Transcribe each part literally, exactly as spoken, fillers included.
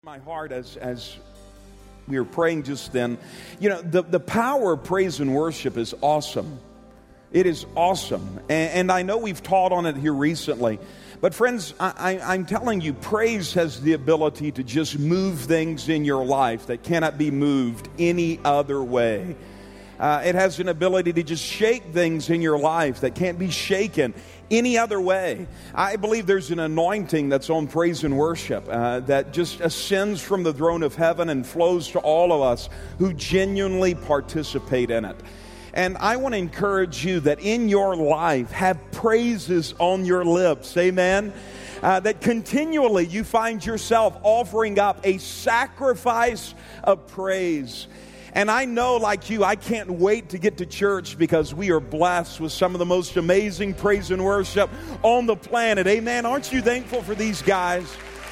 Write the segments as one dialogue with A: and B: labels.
A: My heart as as we were praying just then, you know, the, the power of praise and worship is awesome. It is awesome. And, and I know we've taught on it here recently. But friends, I, I, I'm telling you, praise has the ability to just move things in your life that cannot be moved any other way. Uh, it has an ability to just shake things in your life that can't be shaken any other way. I believe there's an anointing that's on praise and worship uh, that just ascends from the throne of heaven and flows to all of us who genuinely participate in it. And I want to encourage you that in your life, have praises on your lips. Amen. Uh, that continually you find yourself offering up a sacrifice of praise. And I know, like you, I can't wait to get to church because we are blessed with some of the most amazing praise and worship on the planet. Amen. Aren't you thankful for these guys?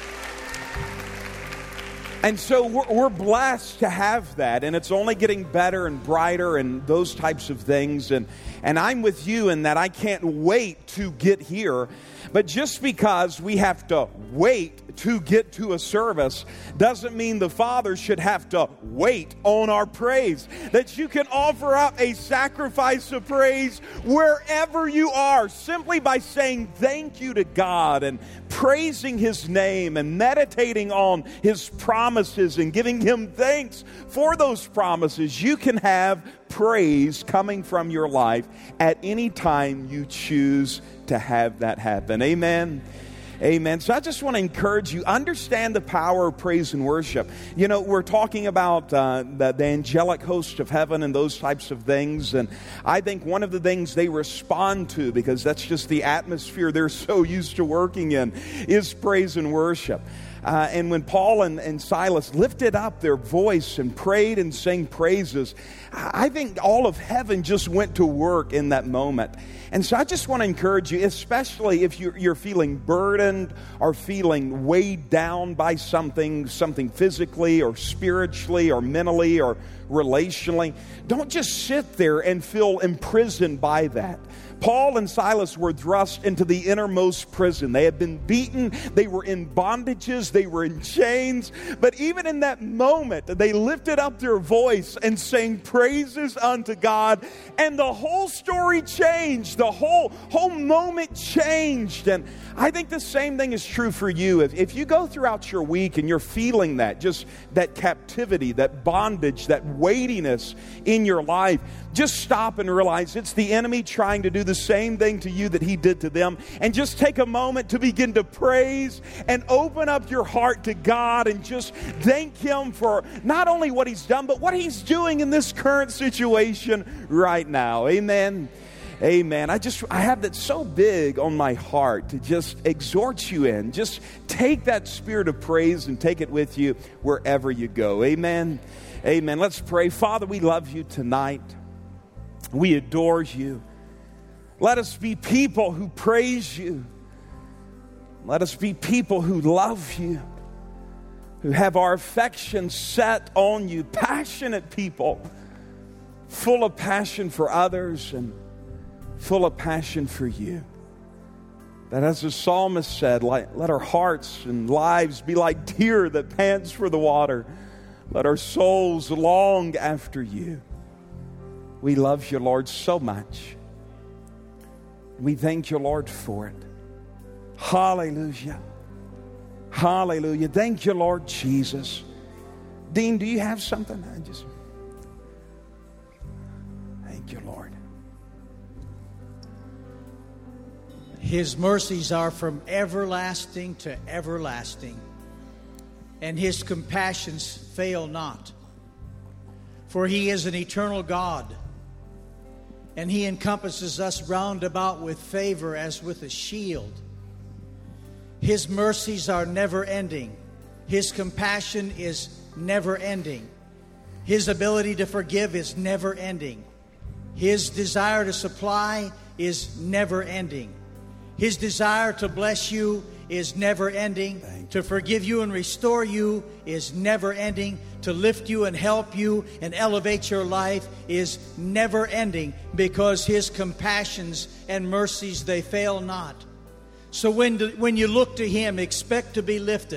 A: And so we're, we're blessed to have that, and it's only getting better and brighter and those types of things. And, and I'm with you in that I can't wait to get here. But just because we have to wait to get to a service doesn't mean the Father should have to wait on our praise. That you can offer up a sacrifice of praise wherever you are, simply by saying thank you to God and praising His name and meditating on His promises and giving Him thanks for those promises. You can have praise coming from your life at any time you choose to have that happen. Amen. Amen. So I just want to encourage you, understand the power of praise and worship. You know, we're talking about uh, the, the angelic host of heaven and those types of things. And I think one of the things they respond to, because that's just the atmosphere they're so used to working in, is praise and worship. Uh, and when Paul and, and Silas lifted up their voice and prayed and sang praises, I think all of heaven just went to work in that moment. And so I just want to encourage you, especially if you're, you're feeling burdened or feeling weighed down by something, something physically or spiritually or mentally or relationally, don't just sit there and feel imprisoned by that. Paul and Silas were thrust into the innermost prison. They had been beaten. They were in bondages. They were in chains. But even in that moment, they lifted up their voice and sang praises unto God. And the whole story changed. The whole, whole moment changed. And I think the same thing is true for you. If, if you go throughout your week and you're feeling that, just that captivity, that bondage, that weightiness in your life, just stop and realize it's the enemy trying to do the same thing to you that he did to them. And just take a moment to begin to praise and open up your heart to God and just thank Him for not only what He's done, but what He's doing in this current situation right now. Amen. Amen. I just, I have that so big on my heart to just exhort you in. Just take that spirit of praise and take it with you wherever you go. Amen. Amen. Let's pray. Father, we love you tonight. We adore you. Let us be people who praise you. Let us be people who love you, who have our affections set on you, passionate people, full of passion for others and full of passion for you. That as the psalmist said, let, let our hearts and lives be like deer that pants for the water. Let our souls long after you. We love you, Lord, so much. We thank you, Lord, for it. Hallelujah. Hallelujah. Thank you, Lord Jesus. Dean, do you have something? I just thank you, Lord.
B: His mercies are from everlasting to everlasting, and His compassions fail not. For He is an eternal God, and He encompasses us round about with favor as with a shield. His mercies are never ending. His compassion is never ending. His ability to forgive is never ending. His desire to supply is never ending. His desire to bless you is never ending. To forgive you and restore you is never ending. To lift you and help you and elevate your life is never ending, because His compassions and mercies, they fail not. So when, when you look to Him, expect to be lifted.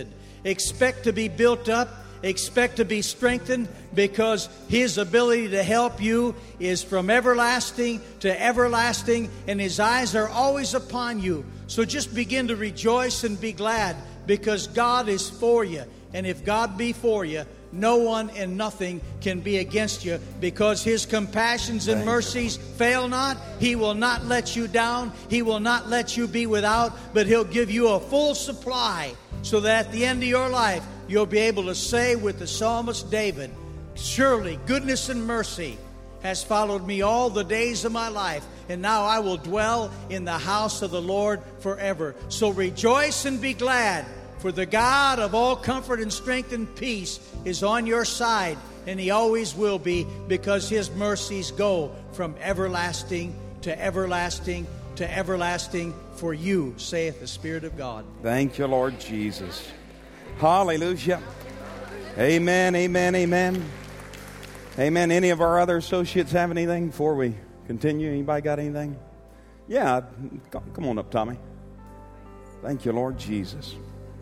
B: Expect to be built up. Expect to be strengthened, because His ability to help you is from everlasting to everlasting, and His eyes are always upon you. So just begin to rejoice and be glad, because God is for you. And if God be for you, no one and nothing can be against you, because His compassions and mercies fail not. He will not let you down. He will not let you be without, but He'll give you a full supply, so that at the end of your life, you'll be able to say with the psalmist David, surely goodness and mercy has followed me all the days of my life, and now I will dwell in the house of the Lord forever. So rejoice and be glad, for the God of all comfort and strength and peace is on your side, and He always will be, because His mercies go from everlasting to everlasting to everlasting for you, saith the Spirit of God.
A: Thank you, Lord Jesus. Hallelujah. Amen, amen, amen. Amen. Any of our other associates have anything before we continue? Anybody got anything? Yeah, come on up, Tommy. Thank you, Lord Jesus.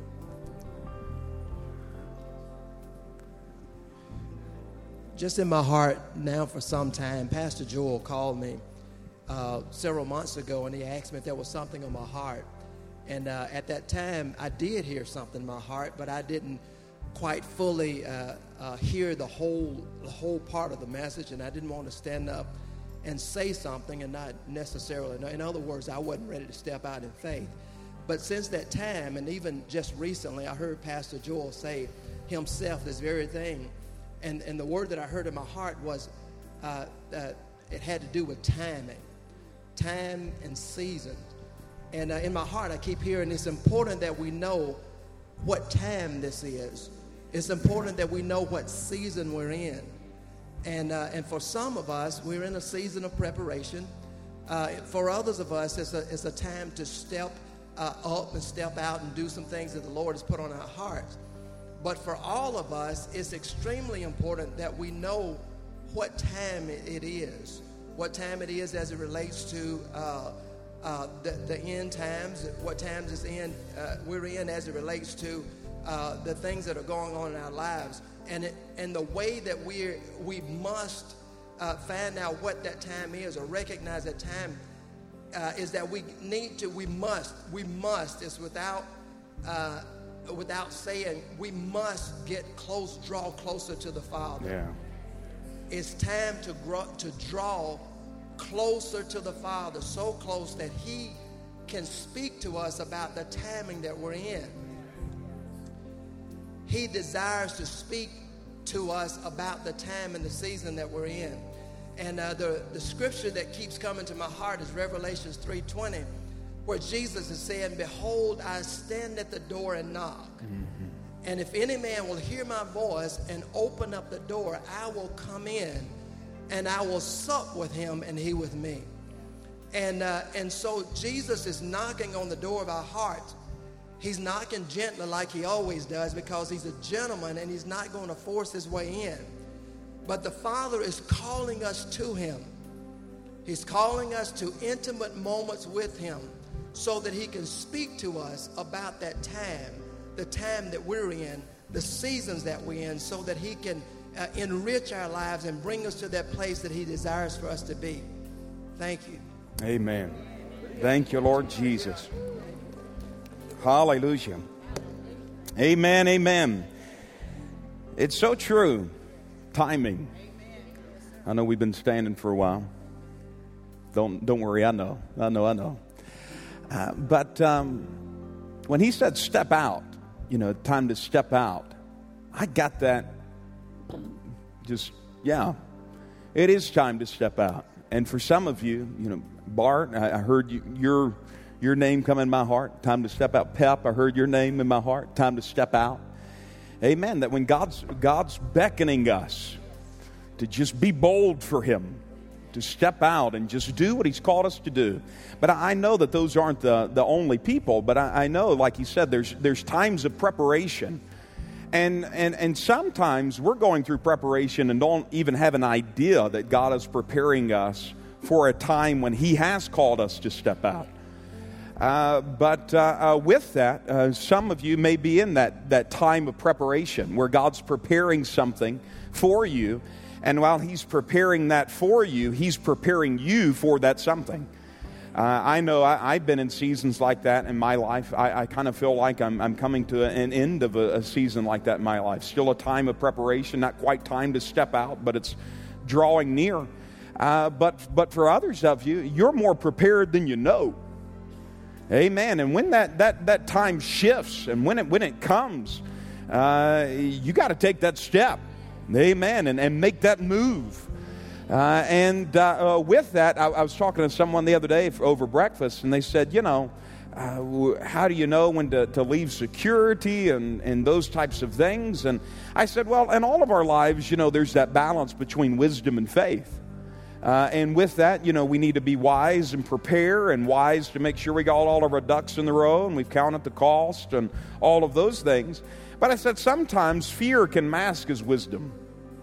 C: Just in my heart now for some time, Pastor Joel called me uh, several months ago, and he asked me if there was something on my heart. And uh, at that time, I did hear something in my heart, but I didn't quite fully uh, uh, hear the whole the whole part of the message, and I didn't want to stand up and say something and not necessarily. In other words, I wasn't ready to step out in faith. But since that time, and even just recently, I heard Pastor Joel say himself this very thing, and, and the word that I heard in my heart was uh, uh, it had to do with timing, time and season. And uh, in my heart, I keep hearing it's important that we know what time this is. It's important that we know what season we're in. And uh, and for some of us, we're in a season of preparation. Uh, for others of us, it's a, it's a time to step uh, up and step out and do some things that the Lord has put on our hearts. But for all of us, it's extremely important that we know what time it is, what time it is as it relates to uh, Uh, the, the end times, what times is in, uh, we're in as it relates to uh, the things that are going on in our lives, and it, and the way that we we must uh, find out what that time is or recognize that time uh, is that we need to, we must, we must. It's without uh, without saying, we must get close, draw closer to the Father.
A: Yeah,
C: it's time to grow, to draw closer to the Father, so close that He can speak to us about the timing that we're in. He desires to speak to us about the time and the season that we're in. And uh, the, the scripture that keeps coming to my heart is Revelations three twenty, where Jesus is saying, behold, I stand at the door and knock. Mm-hmm. And if any man will hear my voice and open up the door, I will come in and I will sup with him and he with me. And uh, and so Jesus is knocking on the door of our hearts. He's knocking gently like He always does, because He's a gentleman and He's not going to force His way in. But the Father is calling us to Him. He's calling us to intimate moments with Him so that He can speak to us about that time, the time that we're in, the seasons that we're in, so that He can Uh, enrich our lives and bring us to that place that He desires for us to be. Thank you.
A: Amen. Thank you, Lord Jesus. Hallelujah. Amen, amen. It's so true. Timing. I know we've been standing for a while. Don't don't worry, I know. I know, I know. Uh, but um, when He said step out, you know, time to step out, I got that. Just, yeah, it is time to step out. And for some of you, you know, Bart, I, I heard you, your your name come in my heart. Time to step out. Pep, I heard your name in my heart. Time to step out. Amen. That when God's God's beckoning us to just be bold for Him, to step out and just do what He's called us to do. But I know that those aren't the, the only people. But I, I know, like He said, there's there's times of preparation. And, and and sometimes we're going through preparation and don't even have an idea that God is preparing us for a time when He has called us to step out. Uh, but uh, uh, with that, uh, some of you may be in that, that time of preparation where God's preparing something for you. And while He's preparing that for you, He's preparing you for that something. Uh, I know I, I've been in seasons like that in my life. I, I kind of feel like I'm, I'm coming to an end of a, a season like that in my life. Still a time of preparation, not quite time to step out, but it's drawing near. Uh, but, but for others of you, you're more prepared than you know. Amen. And when that, that, that time shifts and when it, when it comes, uh, you got to take that step. Amen. And, and make that move. Uh, and uh, uh, with that, I, I was talking to someone the other day for, over breakfast, and they said, you know, uh, how do you know when to, to leave security and, and those types of things? And I said, well, in all of our lives, you know, there's that balance between wisdom and faith. Uh, and with that, you know, we need to be wise and prepare and wise to make sure we got all of our ducks in the row and we've counted the cost and all of those things. But I said sometimes fear can mask as wisdom.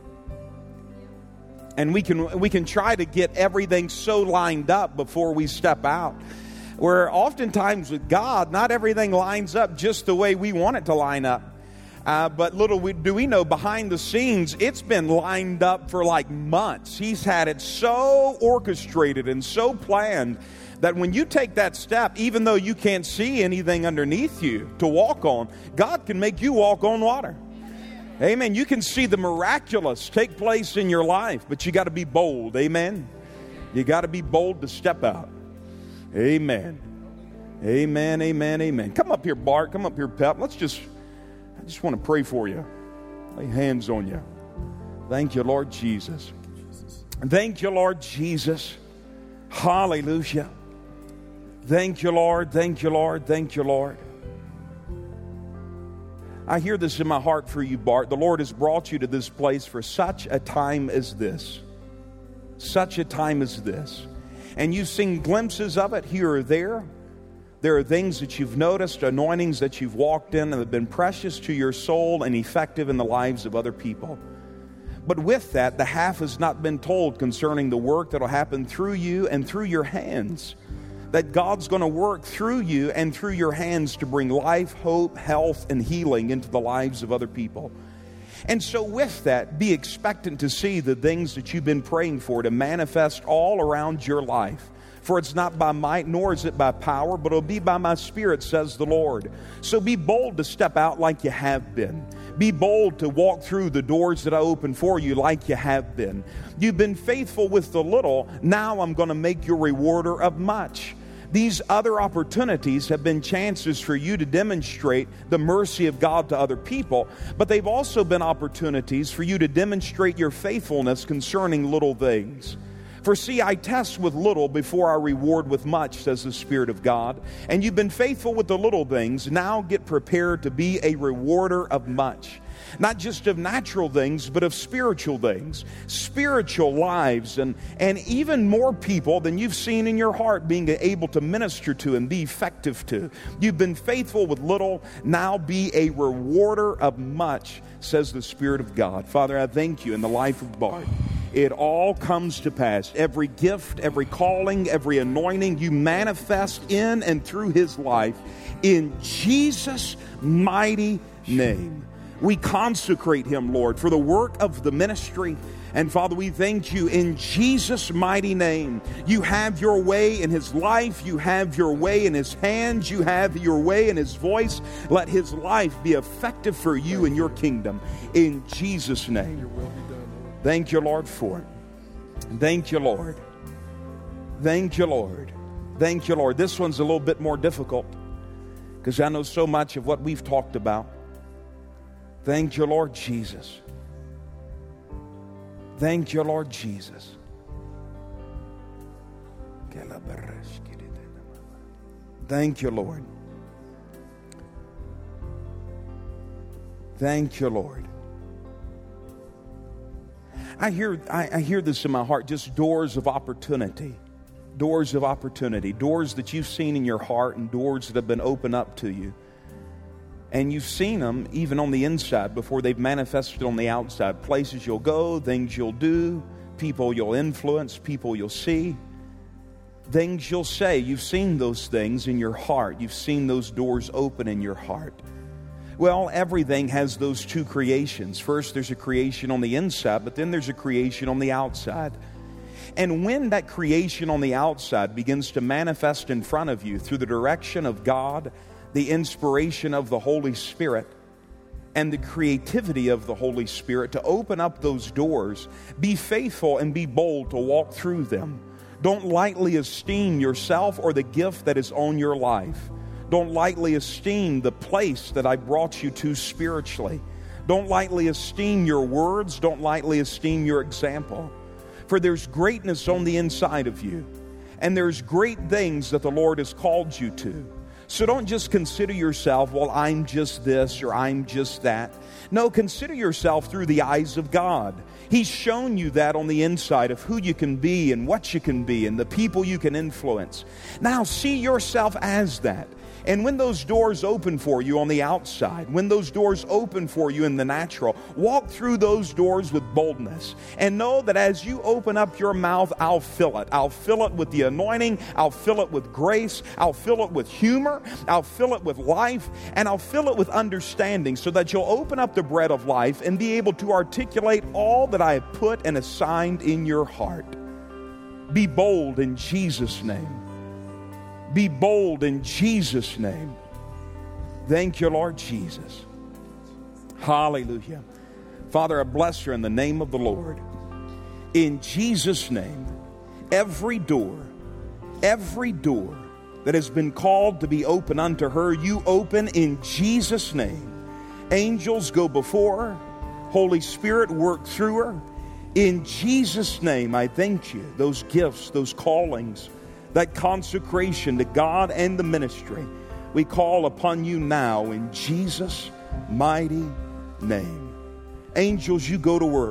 A: And we can we can try to get everything so lined up before we step out. Where oftentimes with God, not everything lines up just the way we want it to line up. Uh, but little we, do we know, behind the scenes, it's been lined up for like months. He's had it so orchestrated and so planned that when you take that step, even though you can't see anything underneath you to walk on, God can make you walk on water. Amen. You can see the miraculous take place in your life, but you got to be bold. Amen. You got to be bold to step out. Amen. Amen, amen, amen. Come up here, Bart. Come up here, Pep. Let's just... I just want to pray for you. Lay hands on you. Thank you, Lord Jesus. Thank you, Lord Jesus. Hallelujah. Thank you, Lord. Thank you, Lord. Thank you, Lord. I hear this in my heart for you, Bart. The Lord has brought you to this place for such a time as this. Such a time as this. And you've seen glimpses of it here or there. There are things that you've noticed, anointings that you've walked in that have been precious to your soul and effective in the lives of other people. But with that, the half has not been told concerning the work that will happen through you and through your hands. That God's going to work through you and through your hands to bring life, hope, health, and healing into the lives of other people. And so with that, be expectant to see the things that you've been praying for to manifest all around your life. For it's not by might, nor is it by power, but it'll be by my Spirit, says the Lord. So be bold to step out like you have been. Be bold to walk through the doors that I open for you like you have been. You've been faithful with the little. Now I'm going to make you a rewarder of much. These other opportunities have been chances for you to demonstrate the mercy of God to other people, but they've also been opportunities for you to demonstrate your faithfulness concerning little things. For see, I test with little before I reward with much, says the Spirit of God. And you've been faithful with the little things. Now get prepared to be a rewarder of much. Not just of natural things, but of spiritual things. Spiritual lives and, and even more people than you've seen in your heart being able to minister to and be effective to. You've been faithful with little. Now be a rewarder of much, says the Spirit of God. Father, I thank you in the life of Bart. It all comes to pass. Every gift, every calling, every anointing you manifest in and through his life in Jesus' mighty name. We consecrate him, Lord, for the work of the ministry. And Father, we thank you in Jesus' mighty name. You have your way in his life. You have your way in his hands. You have your way in his voice. Let his life be effective for you and your kingdom. In Jesus' name. Thank you, Lord, for it. Thank you, Lord. Thank you, Lord. Thank you, Lord. This one's a little bit more difficult because I know so much of what we've talked about. Thank you, Lord Jesus. Thank you, Lord Jesus. Thank you, Lord. Thank you, Lord. I hear, I, I hear this in my heart, just doors of opportunity. Doors of opportunity. Doors that you've seen in your heart and doors that have been opened up to you. And you've seen them even on the inside before they've manifested on the outside. Places you'll go, things you'll do, people you'll influence, people you'll see. things you'll say. You've seen those things in your heart. You've seen those doors open in your heart. Well, everything has those two creations. First, there's a creation on the inside, but then there's a creation on the outside. And when that creation on the outside begins to manifest in front of you through the direction of God, the inspiration of the Holy Spirit, and the creativity of the Holy Spirit to open up those doors, be faithful and be bold to walk through them. Don't lightly esteem yourself or the gift that is on your life. Don't lightly esteem the place that I brought you to spiritually. Don't lightly esteem your words. Don't lightly esteem your example. For there's greatness on the inside of you. And there's great things that the Lord has called you to. So don't just consider yourself, well, I'm just this or I'm just that. No, consider yourself through the eyes of God. He's shown you that on the inside of who you can be and what you can be and the people you can influence. Now see yourself as that. And when those doors open for you on the outside, when those doors open for you in the natural, walk through those doors with boldness. And know that as you open up your mouth, I'll fill it. I'll fill it with the anointing. I'll fill it with grace. I'll fill it with humor. I'll fill it with life. And I'll fill it with understanding so that you'll open up the bread of life and be able to articulate all that I have put and assigned in your heart. Be bold in Jesus' name. Be bold in Jesus' name. Thank you, Lord Jesus. Hallelujah. Father, I bless her in the name of the Lord. In Jesus' name, every door, every door that has been called to be open unto her, you open in Jesus' name. Angels go before her. Holy Spirit work through her. In Jesus' name, I thank you. Those gifts, those callings, that consecration to God and the ministry, we call upon you now in Jesus' mighty name. Angels, you go to work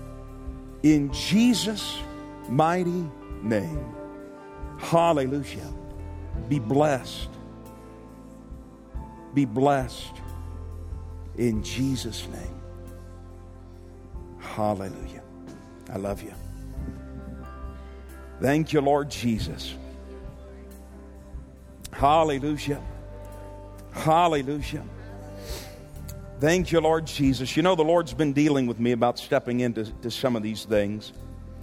A: in Jesus' mighty name. Hallelujah. Be blessed. Be blessed in Jesus' name. Hallelujah. I love you. Thank you, Lord Jesus. Hallelujah. Hallelujah. Thank you, Lord Jesus. You know, the Lord's been dealing with me about stepping into to some of these things.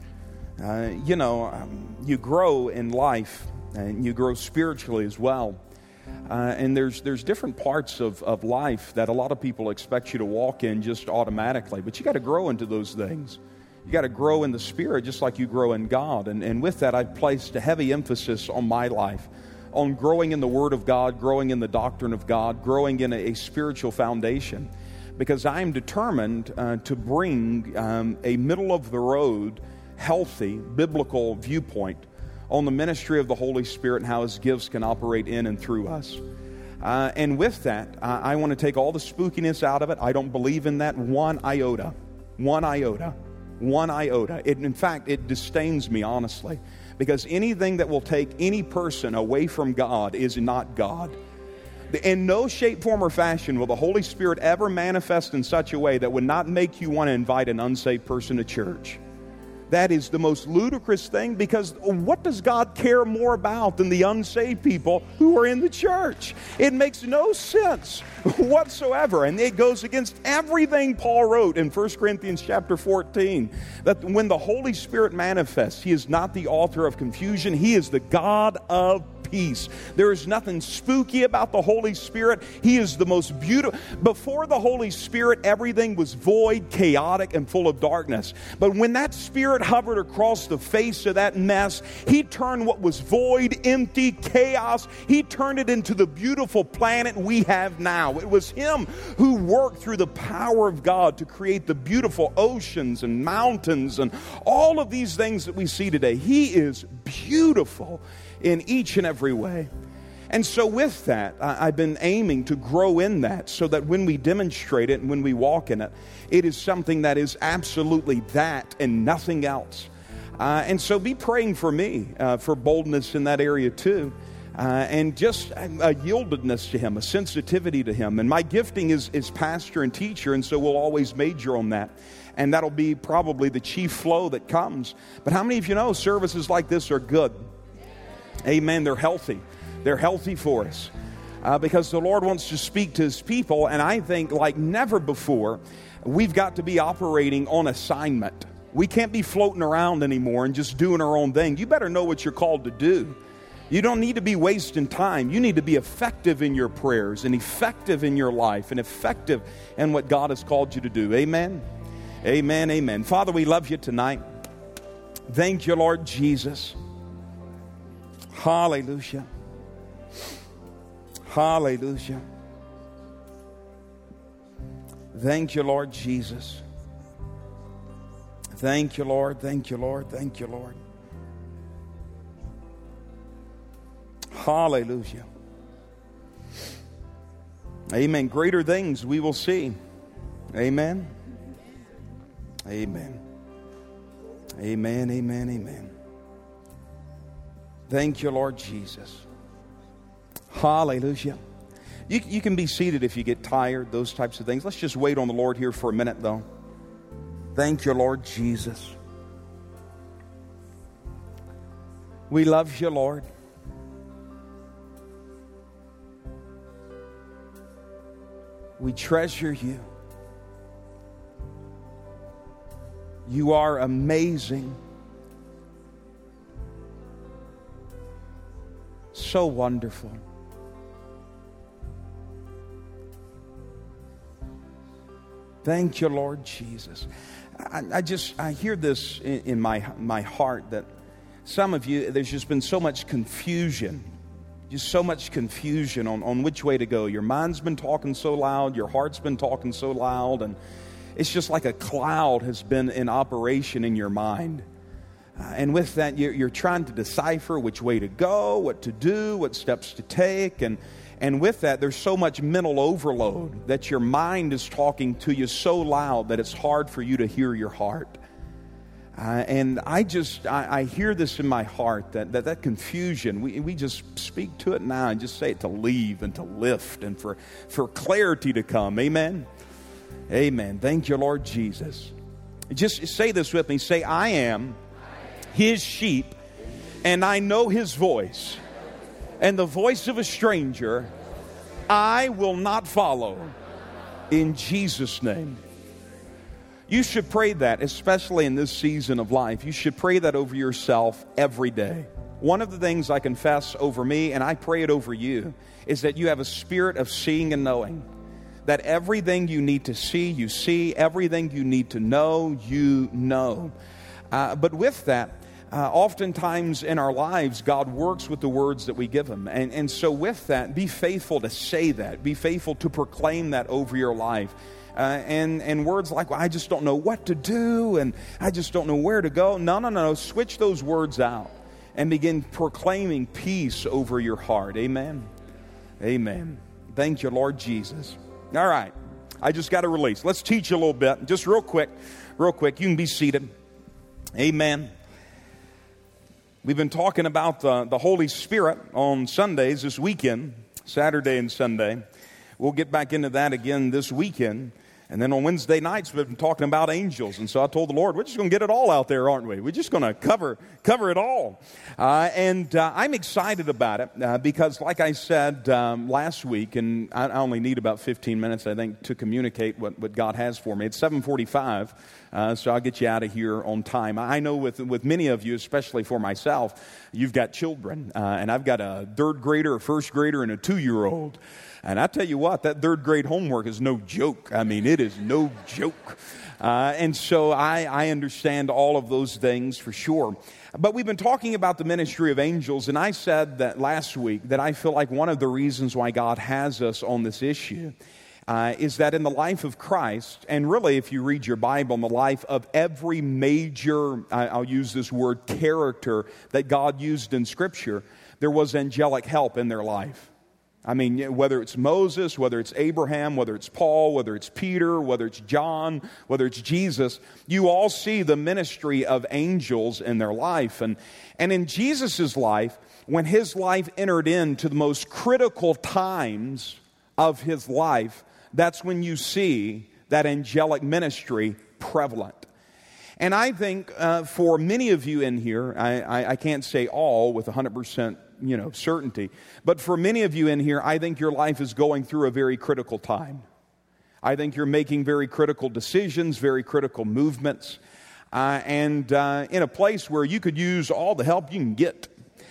A: Uh, you know, um, you grow in life and you grow spiritually as well. Uh, and there's there's different parts of, of life that a lot of people expect you to walk in just automatically. But you got to grow into those things. You got to grow in the Spirit just like you grow in God. And, and with that, I've placed a heavy emphasis on my life, on growing in the Word of God, growing in the doctrine of God, growing in a, a spiritual foundation. Because I'm determined uh, to bring um, a middle-of-the-road, healthy, biblical viewpoint on the ministry of the Holy Spirit and how His gifts can operate in and through us. Uh, and with that, uh, I want to take all the spookiness out of it. I don't believe in that one iota. One iota. One iota. It, in fact, it disdains me, honestly. Because anything that will take any person away from God is not God. In no shape, form, or fashion will the Holy Spirit ever manifest in such a way that would not make you want to invite an unsaved person to church. That is the most ludicrous thing, because what does God care more about than the unsaved people who are in the church? It makes no sense whatsoever, and it goes against everything Paul wrote in First Corinthians chapter fourteen, that when the Holy Spirit manifests, He is not the author of confusion. He is the God of peace. There is nothing spooky about the Holy Spirit. He is the most beautiful. Before the Holy Spirit, everything was void, chaotic, and full of darkness. But when that Spirit hovered across the face of that mess, He turned what was void, empty, chaos, He turned it into the beautiful planet we have now. It was Him who worked through the power of God to create the beautiful oceans and mountains and all of these things that we see today. He is beautiful in each and every way. And so with that, I've been aiming to grow in that so that when we demonstrate it and when we walk in it, it is something that is absolutely that and nothing else. Uh, and so be praying for me uh, for boldness in that area too. Uh, and just a, a yieldedness to Him, a sensitivity to Him. And my gifting is, is pastor and teacher, and so we'll always major on that. And that'll be probably the chief flow that comes. But how many of you know services like this are good? Amen. They're healthy. They're healthy for us uh, because the Lord wants to speak to His people. And I think like never before, we've got to be operating on assignment. We can't be floating around anymore and just doing our own thing. You better know what you're called to do. You don't need to be wasting time. You need to be effective in your prayers and effective in your life and effective in what God has called you to do. Amen. Amen. Amen. Father, we love you tonight. Thank you, Lord Jesus. Hallelujah. Hallelujah. Thank you, Lord Jesus. Thank you, Lord. Thank you, Lord. Thank you, Lord. Hallelujah. Amen. Greater things we will see. Amen. Amen. Amen. Amen. Amen. Thank you, Lord Jesus. Hallelujah. You, you can be seated if you get tired, those types of things. Let's just wait on the Lord here for a minute, though. Thank you, Lord Jesus. We love you, Lord. We treasure you. You are amazing. So wonderful. Thank you, Lord Jesus. I, I just, I hear this in, in my, my heart that some of you, there's just been so much confusion. Just so much confusion on, on which way to go. Your mind's been talking so loud. Your heart's been talking so loud. And it's just like a cloud has been in operation in your mind. Uh, and with that, you're, you're trying to decipher which way to go, what to do, what steps to take. And, and with that, there's so much mental overload that your mind is talking to you so loud that it's hard for you to hear your heart. Uh, and I just, I, I hear this in my heart, that that, that confusion, we, we just speak to it now and just say it to leave and to lift and for, for clarity to come. Amen? Amen. Thank you, Lord Jesus. Just say this with me. Say, I am His sheep, and I know His voice. And the voice of a stranger I will not follow. In Jesus' name. You should pray that, especially in this season of life. You should pray that over yourself every day. One of the things I confess over me, and I pray it over you, is that you have a spirit of seeing and knowing. That everything you need to see, you see. Everything you need to know, you know. Uh, but with that, uh, oftentimes in our lives, God works with the words that we give Him. And, and so with that, be faithful to say that. Be faithful to proclaim that over your life. Uh, and, and words like, well, I just don't know what to do, and I just don't know where to go. No, no, no. Switch those words out and begin proclaiming peace over your heart. Amen. Amen. Thank you, Lord Jesus. All right. I just got to release. Let's teach you a little bit. Just real quick. Real quick. You can be seated. Amen. We've been talking about the, the Holy Spirit on Sundays this weekend, Saturday and Sunday. We'll get back into that again this weekend. And then on Wednesday nights, we've been talking about angels. And so I told the Lord, we're just going to get it all out there, aren't we? We're just going to cover cover it all. Uh, and uh, I'm excited about it uh, because, like I said um, last week, and I, I only need about fifteen minutes, I think, to communicate what, what God has for me. It's seven forty-five, uh, so I'll get you out of here on time. I know with, with many of you, especially for myself, you've got children. Uh, and I've got a third grader, a first grader, and a two-year-old. And I tell you what, that third grade homework is no joke. I mean, it is no joke. Uh, and so I, I understand all of those things for sure. But we've been talking about the ministry of angels, and I said that last week that I feel like one of the reasons why God has us on this issue uh, is that in the life of Christ, and really if you read your Bible, in the life of every major, I'll use this word, character that God used in Scripture, there was angelic help in their life. I mean, whether it's Moses, whether it's Abraham, whether it's Paul, whether it's Peter, whether it's John, whether it's Jesus, you all see the ministry of angels in their life. And, and in Jesus' life, when His life entered into the most critical times of His life, that's when you see that angelic ministry prevalent. And I think uh, for many of you in here, I, I, I can't say all with one hundred percent you know, certainty, but for many of you in here, I think your life is going through a very critical time. I think you're making very critical decisions, very critical movements, uh, and uh, in a place where you could use all the help you can get.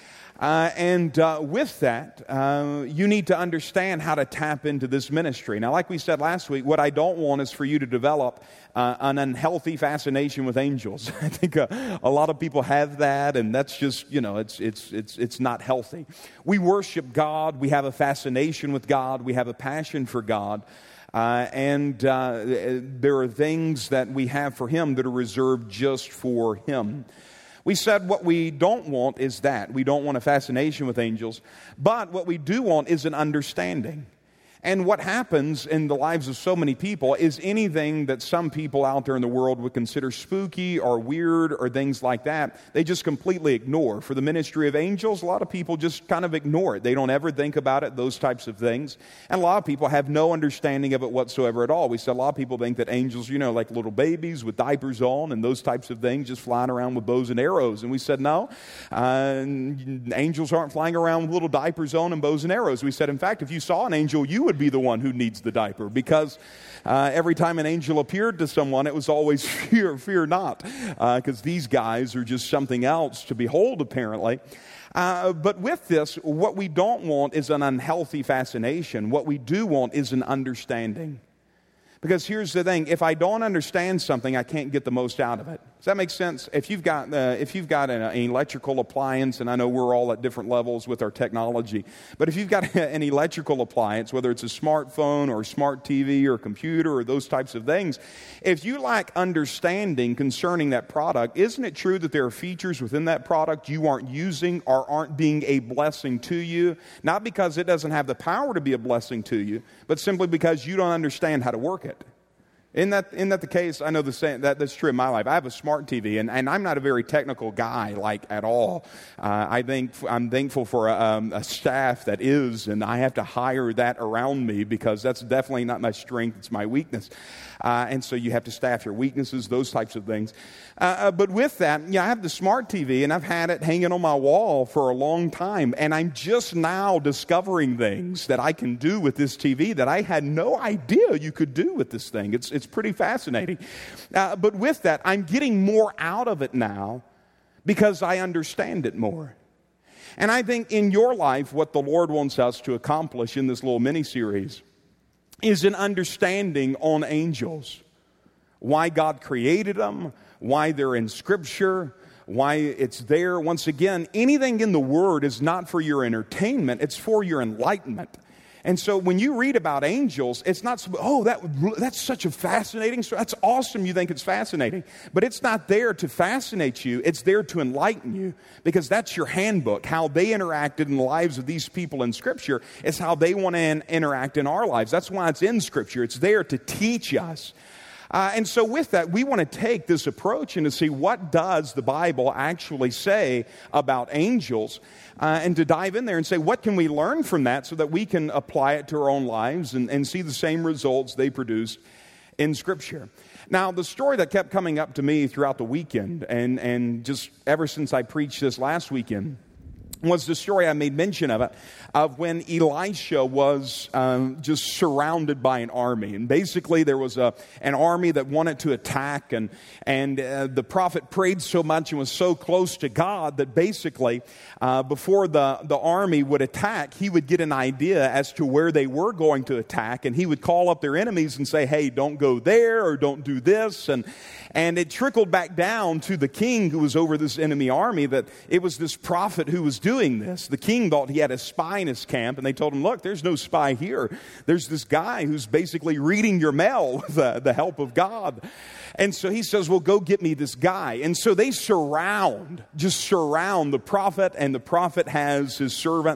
A: Uh, and uh, with that, uh, you need to understand how to tap into this ministry. Now, like we said last week, what I don't want is for you to develop uh, an unhealthy fascination with angels. I think uh, a lot of people have that, and that's just, you know, it's it's it's it's not healthy. We worship God. We have a fascination with God. We have a passion for God. Uh, and uh, there are things that we have for Him that are reserved just for Him. We said what we don't want is that. We don't want a fascination with angels. But what we do want is an understanding. And what happens in the lives of so many people is anything that some people out there in the world would consider spooky or weird or things like that, they just completely ignore. For the ministry of angels, a lot of people just kind of ignore it. They don't ever think about it, those types of things. And a lot of people have no understanding of it whatsoever at all. We said a lot of people think that angels, you know, like little babies with diapers on and those types of things, just flying around with bows and arrows. And we said, no, uh, angels aren't flying around with little diapers on and bows and arrows. We said, in fact, if you saw an angel, you would be the one who needs the diaper, because uh, every time an angel appeared to someone, it was always fear, fear not, because uh, these guys are just something else to behold, apparently. Uh, but with this, what we don't want is an unhealthy fascination. What we do want is an understanding. Because here's the thing, if I don't understand something, I can't get the most out of it. Does that make sense? If you've got uh, if you've got an, an electrical appliance, and I know we're all at different levels with our technology, but if you've got an electrical appliance, whether it's a smartphone or a smart T V or computer or those types of things, if you lack understanding concerning that product, isn't it true that there are features within that product you aren't using or aren't being a blessing to you? Not because it doesn't have the power to be a blessing to you, but simply because you don't understand how to work it. Isn't that, isn't that the case? I know the same, that, that's true in my life. I have a smart T V, and, and I'm not a very technical guy, like, at all. Uh, I think I'm thankful for a, um, a staff that is, and I have to hire that around me, because that's definitely not my strength, it's my weakness. Uh, and so you have to staff your weaknesses, those types of things. Uh, uh, but with that, yeah, I have the smart T V, and I've had it hanging on my wall for a long time, and I'm just now discovering things that I can do with this T V that I had no idea you could do with this thing. It's it's pretty fascinating. Uh, but with that, I'm getting more out of it now because I understand it more. And I think in your life, what the Lord wants us to accomplish in this little mini-series is an understanding on angels. Why God created them, why they're in Scripture, why it's there. Once again, anything in the Word is not for your entertainment, it's for your enlightenment. And so when you read about angels, it's not, oh, that that's such a fascinating story. That's awesome, you think it's fascinating. But it's not there to fascinate you. It's there to enlighten you, because that's your handbook. How they interacted in the lives of these people in Scripture is how they want to in, interact in our lives. That's why it's in Scripture. It's there to teach us. Uh, and so with that, we want to take this approach and to see what does the Bible actually say about angels, uh, and to dive in there and say, what can we learn from that so that we can apply it to our own lives and, and see the same results they produced in Scripture. Now, the story that kept coming up to me throughout the weekend, and, and just ever since I preached this last weekend, was the story, I made mention of it, of when Elisha was um, just surrounded by an army. And basically there was a, an army that wanted to attack, and, and uh, the prophet prayed so much and was so close to God that basically uh, before the, the army would attack, he would get an idea as to where they were going to attack, and he would call up their enemies and say, hey, don't go there or don't do this. And, and it trickled back down to the king who was over this enemy army that it was this prophet who was doing this. The king thought he had a spy in his camp, and they told him, look, there's no spy here. There's this guy who's basically reading your mail with the, the help of God. And so he says, well, go get me this guy. And so they surround, just surround the prophet, and the prophet has his servant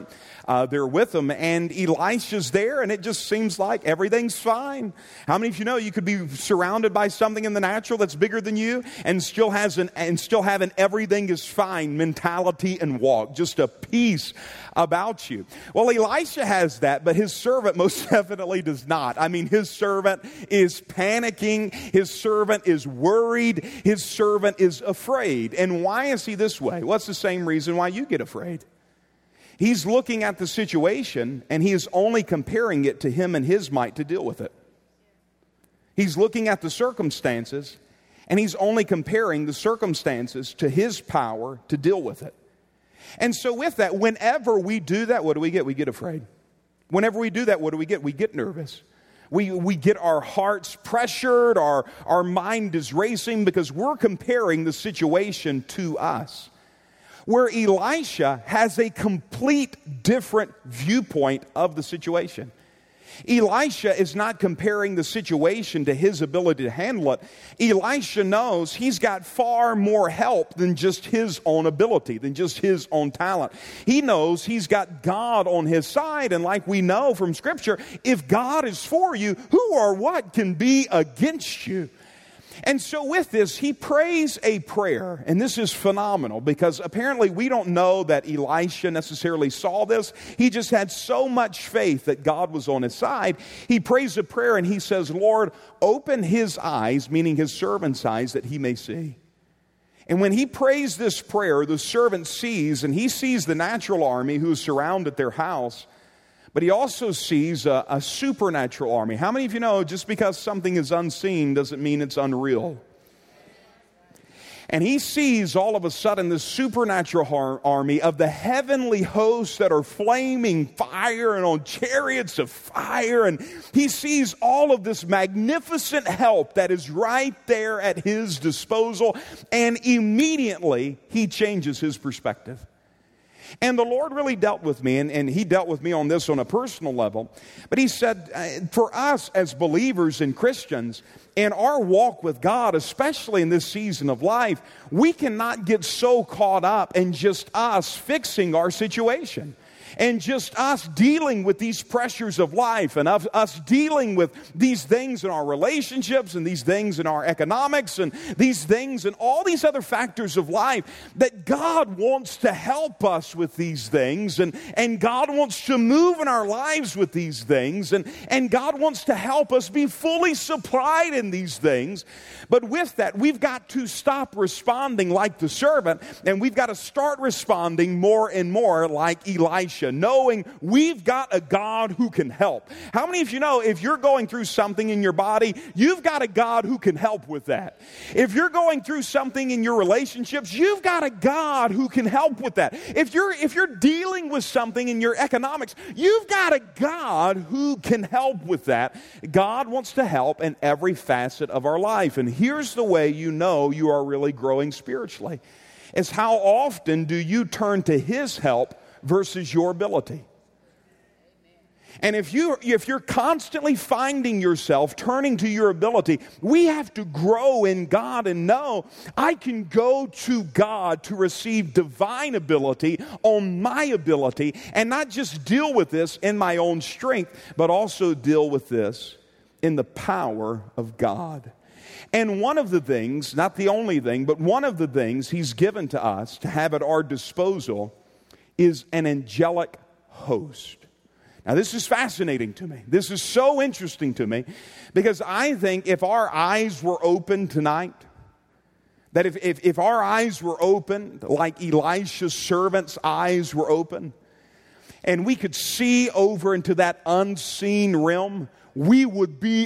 A: uh, there with them, and Elisha's there, and it just seems like everything's fine. How many of you know you could be surrounded by something in the natural that's bigger than you, and still has an and still have an everything is fine mentality and walk, just a peace about you? Well, Elisha has that, but his servant most definitely does not. I mean, his servant is panicking. His servant is worried. His servant is afraid. And why is he this way? What's the same reason why you get afraid? He's looking at the situation, and he is only comparing it to him and his might to deal with it. He's looking at the circumstances, and he's only comparing the circumstances to his power to deal with it. And so with that, whenever we do that, what do we get? We get afraid. Whenever we do that, what do we get? We get nervous. We, we get our hearts pressured, our, our mind is racing because we're comparing the situation to us. Where Elisha has a complete different viewpoint of the situation. Elisha is not comparing the situation to his ability to handle it. Elisha knows he's got far more help than just his own ability, than just his own talent. He knows he's got God on his side, and like we know from Scripture, if God is for you, who or what can be against you? And so with this, he prays a prayer, and this is phenomenal because apparently we don't know that Elisha necessarily saw this. He just had so much faith that God was on his side. He prays a prayer and he says, Lord, open his eyes, meaning his servant's eyes, that he may see. And when he prays this prayer, the servant sees, and he sees the natural army who is surrounded their house, but he also sees a, a supernatural army. How many of you know just because something is unseen doesn't mean it's unreal? And he sees all of a sudden this supernatural har- army of the heavenly hosts that are flaming fire and on chariots of fire. And he sees all of this magnificent help that is right there at his disposal. And immediately he changes his perspective. And the Lord really dealt with me, and, and he dealt with me on this on a personal level. But he said, uh, for us as believers and Christians, in our walk with God, especially in this season of life, we cannot get so caught up in just us fixing our situation. And just us dealing with these pressures of life and of us dealing with these things in our relationships and these things in our economics and these things and all these other factors of life, that God wants to help us with these things, and, and God wants to move in our lives with these things, and, and God wants to help us be fully supplied in these things. But with that, we've got to stop responding like the servant, and we've got to start responding more and more like Elisha, knowing we've got a God who can help. How many of you know if you're going through something in your body, you've got a God who can help with that? If you're going through something in your relationships, you've got a God who can help with that. If you're if you're dealing with something in your economics, you've got a God who can help with that. God wants to help in every facet of our life. And here's the way you know you are really growing spiritually. Is how often do you turn to His help versus your ability? And if you if you're constantly finding yourself turning to your ability, we have to grow in God and know I can go to God to receive divine ability on my ability, and not just deal with this in my own strength, but also deal with this in the power of God. And one of the things, not the only thing, but one of the things He's given to us to have at our disposal is an angelic host. Now, this is fascinating to me. This is so interesting to me because I think if our eyes were open tonight, that if, if, if our eyes were open, like Elisha's servant's eyes were open, and we could see over into that unseen realm, we would be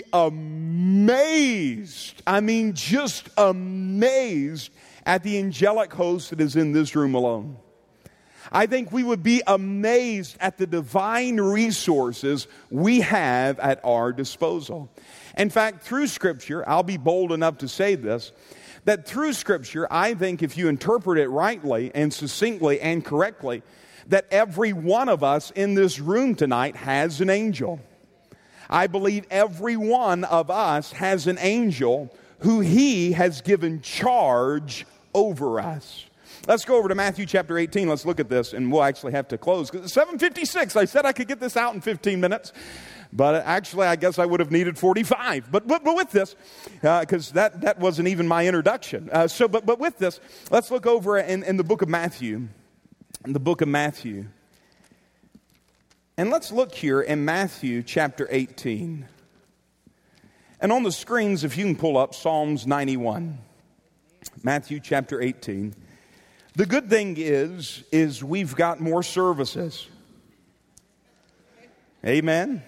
A: amazed. I mean, just amazed at the angelic host that is in this room alone. I think we would be amazed at the divine resources we have at our disposal. In fact, through Scripture, I'll be bold enough to say this, that through Scripture, I think if you interpret it rightly and succinctly and correctly, that every one of us in this room tonight has an angel. I believe every one of us has an angel who He has given charge over us. Let's go over to Matthew chapter eighteen. Let's look at this, and we'll actually have to close. Because it's seven fifty-six. I said I could get this out in fifteen minutes. But actually, I guess I would have needed forty-five. But but, but with this, because uh, that, that wasn't even my introduction. Uh, so, but but with this, let's look over in, in the book of Matthew. In the book of Matthew. And let's look here in Matthew chapter eighteen. And on the screens, if you can pull up Psalms ninety-one. Matthew chapter eighteen. The good thing is, is we've got more services. Amen?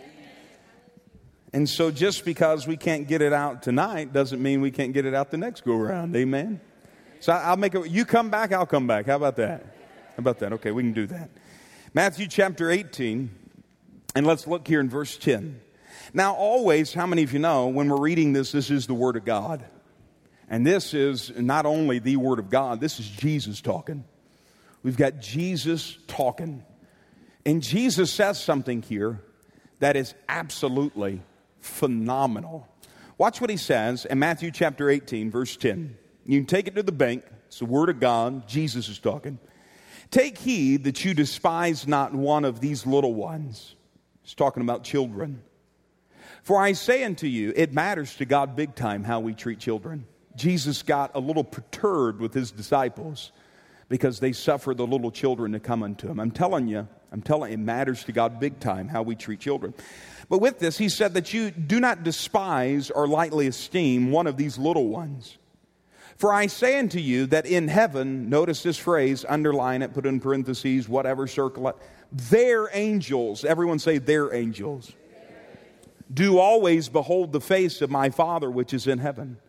A: And so just because we can't get it out tonight doesn't mean we can't get it out the next go around. Amen? So I'll make it, you come back, I'll come back. How about that? How about that? Okay, we can do that. Matthew chapter eighteen, and let's look here in verse ten. Now always, how many of you know, when we're reading this, this is the Word of God. And this is not only the Word of God, this is Jesus talking. We've got Jesus talking. And Jesus says something here that is absolutely phenomenal. Watch what he says in Matthew chapter eighteen, verse ten. You can take it to the bank. It's the Word of God. Jesus is talking. Take heed that you despise not one of these little ones. He's talking about children. For I say unto you, it matters to God big time how we treat children. Jesus got a little perturbed with his disciples because they suffer the little children to come unto him. I'm telling you, I'm telling you, it matters to God big time how we treat children. But with this, he said that you do not despise or lightly esteem one of these little ones. For I say unto you that in heaven, notice this phrase, underline it, put it in parentheses, whatever, circle it, their angels, everyone say their angels, do always behold the face of my Father which is in heaven.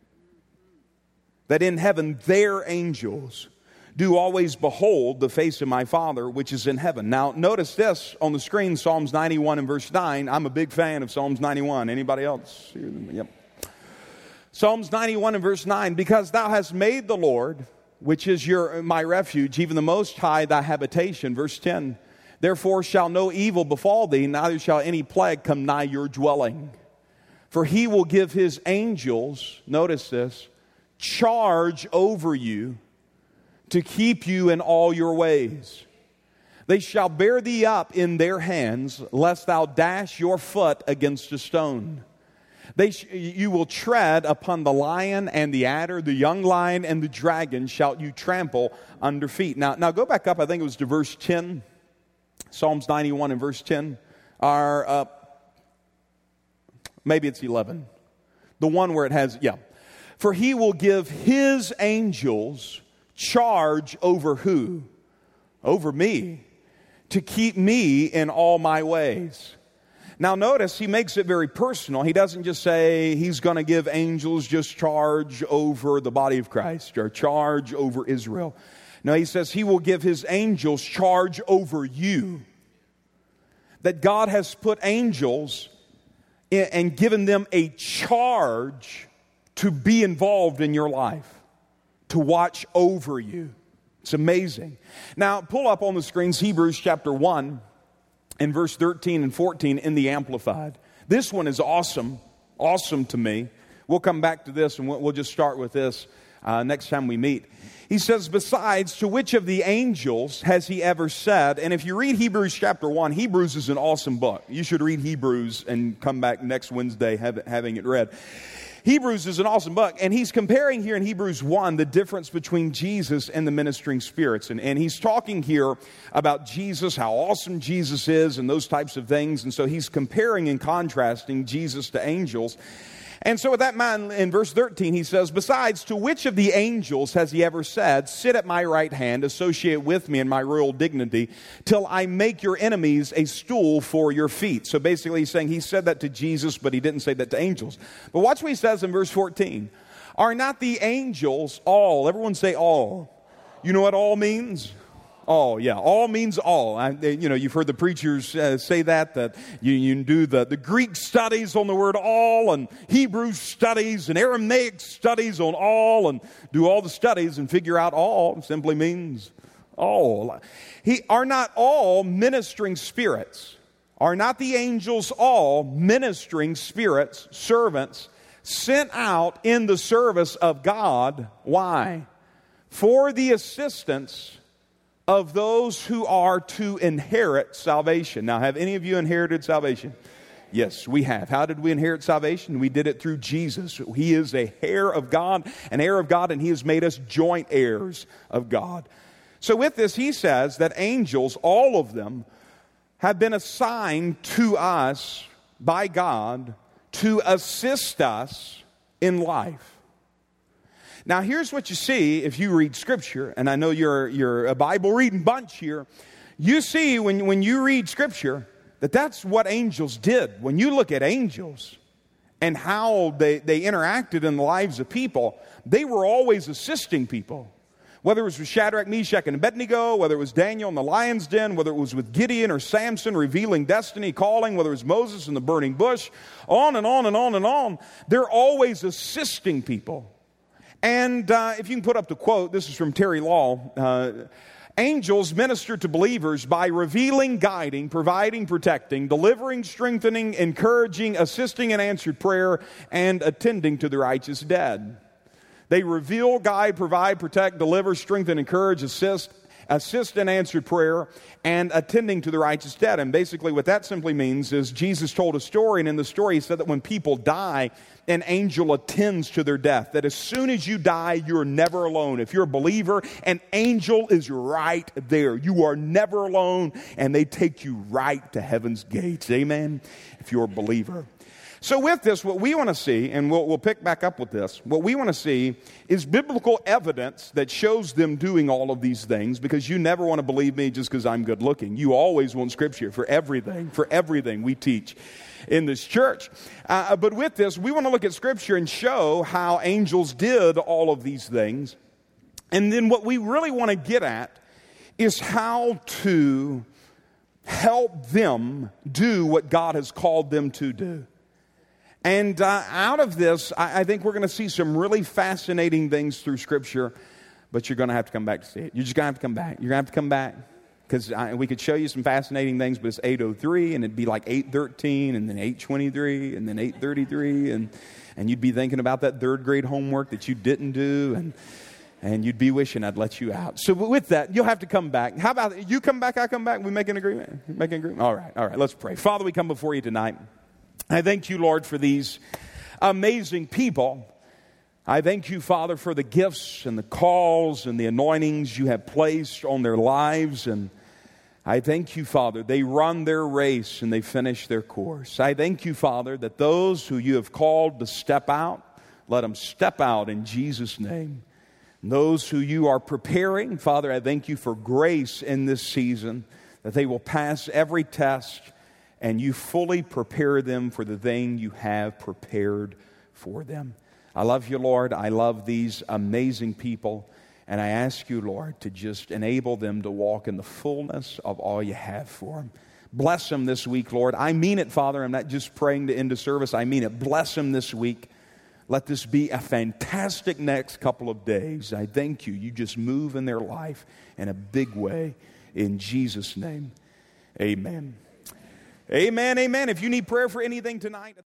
A: That in heaven their angels do always behold the face of my Father which is in heaven. Now notice this on the screen, Psalms ninety-one and verse nine. I'm a big fan of Psalms ninety-one. Anybody else? Yep. Psalms ninety-one and verse nine. Because thou hast made the Lord, which is your my refuge, even the Most High thy habitation. Verse ten. Therefore shall no evil befall thee, neither shall any plague come nigh your dwelling. For he will give his angels, notice this, charge over you to keep you in all your ways. They shall bear thee up in their hands, lest thou dash your foot against a stone. They sh- you will tread upon the lion and the adder, the young lion and the dragon shall you trample under feet. Now, now go back up, I think it was to verse ten. Psalms ninety-one and verse ten. Or, uh, maybe it's eleven. The one where it has, yeah. For he will give his angels charge over who? Over me. To keep me in all my ways. Now notice, he makes it very personal. He doesn't just say he's going to give angels just charge over the body of Christ or charge over Israel. No, he says he will give his angels charge over you. That God has put angels in, and given them a charge to be involved in your life, to watch over you. It's amazing. Now, pull up on the screens Hebrews chapter one and verse thirteen and fourteen in the Amplified. This one is awesome, awesome to me. We'll come back to this and we'll, we'll just start with this uh, next time we meet. He says, besides, to which of the angels has he ever said? And if you read Hebrews chapter one, Hebrews is an awesome book. You should read Hebrews and come back next Wednesday have, having it read. Hebrews is an awesome book, and he's comparing here in Hebrews one the difference between Jesus and the ministering spirits. And, and he's talking here about Jesus, how awesome Jesus is, and those types of things. And so he's comparing and contrasting Jesus to angels. And so with that in mind, in verse thirteen, he says, besides, to which of the angels has he ever said, sit at my right hand, associate with me in my royal dignity, till I make your enemies a stool for your feet? So basically he's saying he said that to Jesus, but he didn't say that to angels. But watch what he says in verse fourteen. Are not the angels all? Everyone say all. You know what all means? All, yeah. All means all. I, you know, you've heard the preachers uh, say that, that you, you can do the, the Greek studies on the word all, and Hebrew studies, and Aramaic studies on all, and do all the studies and figure out all simply means all. He, are not all ministering spirits? Are not the angels all ministering spirits, servants, sent out in the service of God? Why? for the assistance of those who are to inherit salvation. Now, have any of you inherited salvation? Yes, we have. How did we inherit salvation? We did it through Jesus. He is a heir of God, an heir of God, and He has made us joint heirs of God. So with this, he says that angels, all of them, have been assigned to us by God to assist us in life. Now, here's what you see if you read Scripture, and I know you're, you're a Bible-reading bunch here. You see when, when you read Scripture that that's what angels did. When you look at angels and how they, they interacted in the lives of people, they were always assisting people. Whether it was with Shadrach, Meshach, and Abednego, whether it was Daniel in the lion's den, whether it was with Gideon or Samson revealing destiny, calling, whether it was Moses in the burning bush, on and on and on and on, they're always assisting people. And uh, if you can put up the quote, this is from Terry Law, uh, angels minister to believers by revealing, guiding, providing, protecting, delivering, strengthening, encouraging, assisting in answered prayer, and attending to the righteous dead. They reveal, guide, provide, protect, deliver, strengthen, encourage, assist, assist in answered prayer, and attending to the righteous dead. And basically what that simply means is Jesus told a story, and in the story he said that when people die, an angel attends to their death. That as soon as you die, you're never alone. If you're a believer, an angel is right there. You are never alone, and they take you right to heaven's gates. Amen? If you're a believer. So with this, what we want to see, and we'll, we'll pick back up with this, what we want to see is biblical evidence that shows them doing all of these things, because you never want to believe me just because I'm good looking. You always want Scripture for everything, for everything we teach in this church. Uh, but with this, we want to look at Scripture and show how angels did all of these things. And then what we really want to get at is how to help them do what God has called them to do. And uh, out of this, I, I think we're going to see some really fascinating things through Scripture, but you're going to have to come back to see it. You're just going to have to come back. You're going to have to come back, because we could show you some fascinating things, but it's eight oh three, and it'd be like eight thirteen, and then eight twenty-three, and then eight thirty-three, and, and you'd be thinking about that third grade homework that you didn't do, and and you'd be wishing I'd let you out. So with that, you'll have to come back. How about you come back, I come back, we make an agreement? Make an agreement? All right, all right, let's pray. Father, we come before you tonight. I thank you, Lord, for these amazing people. I thank you, Father, for the gifts and the calls and the anointings you have placed on their lives. And I thank you, Father, they run their race and they finish their course. I thank you, Father, that those who you have called to step out, let them step out in Jesus' name. And those who you are preparing, Father, I thank you for grace in this season, that they will pass every test and you fully prepare them for the thing you have prepared for them. I love you, Lord. I love these amazing people. And I ask you, Lord, to just enable them to walk in the fullness of all you have for them. Bless them this week, Lord. I mean it, Father. I'm not just praying to end the service. I mean it. Bless them this week. Let this be a fantastic next couple of days. I thank you. You just move in their life in a big way. In Jesus' name, amen. Amen, amen. If you need prayer for anything tonight.